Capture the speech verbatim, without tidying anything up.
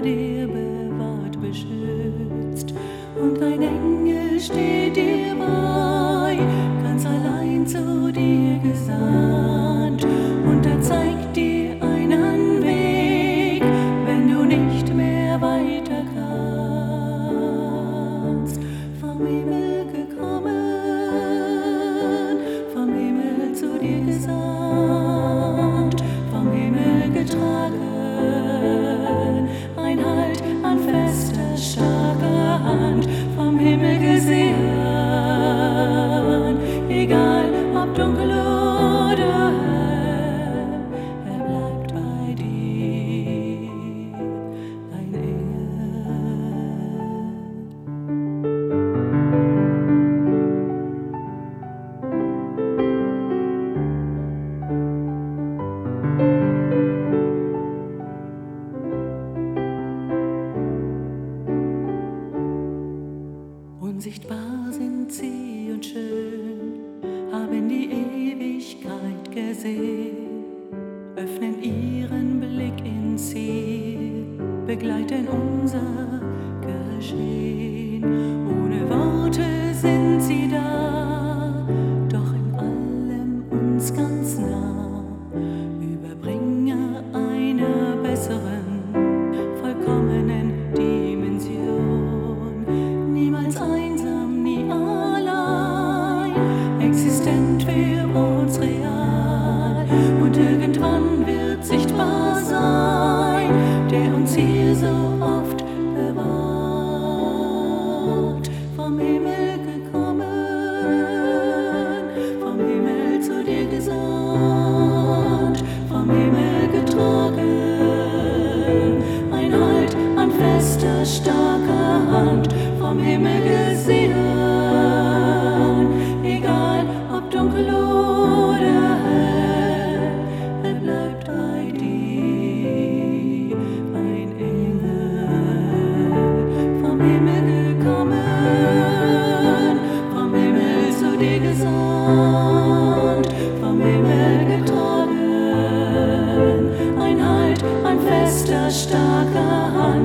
dir bewahrt, beschützt. Und ein Engel steht dir bei, ganz allein zu dir gesandt. Und er zeigt dir einen Weg, wenn du nicht mehr weiter kannst. Vom Himmel gekommen, vom Himmel zu dir gesandt, vom Himmel getragen, ein Halt an fester, starker Hand, vom Himmel gesehen, egal ob dunkel oder hell, er bleibt bei dir, ein Engel. Unsichtbar sind sie und schön, haben die Ewigkeit gesehen, öffnen ihren Blick ins Ziel, begleiten unser Geschehen. Ohne Worte sind sie da, doch in allem uns ganz nah, Überbringer einer besseren, vollkommenen Dimension. Niemals einsam, nie allein, existent für uns real. Und irgendwann wird sichtbar sein, der uns hier so oft bewahrt. Vom Himmel gekommen, vom Himmel zu dir gesandt, vom Himmel getragen, ein Halt an fester, starker Hand, vom Himmel gesehen, egal ob dunkel oder hell, er bleibt bei dir, ein Engel. Vom Himmel gekommen, vom Himmel zu dir gesandt, vom Himmel getragen, ein Halt an fester, starker Hand,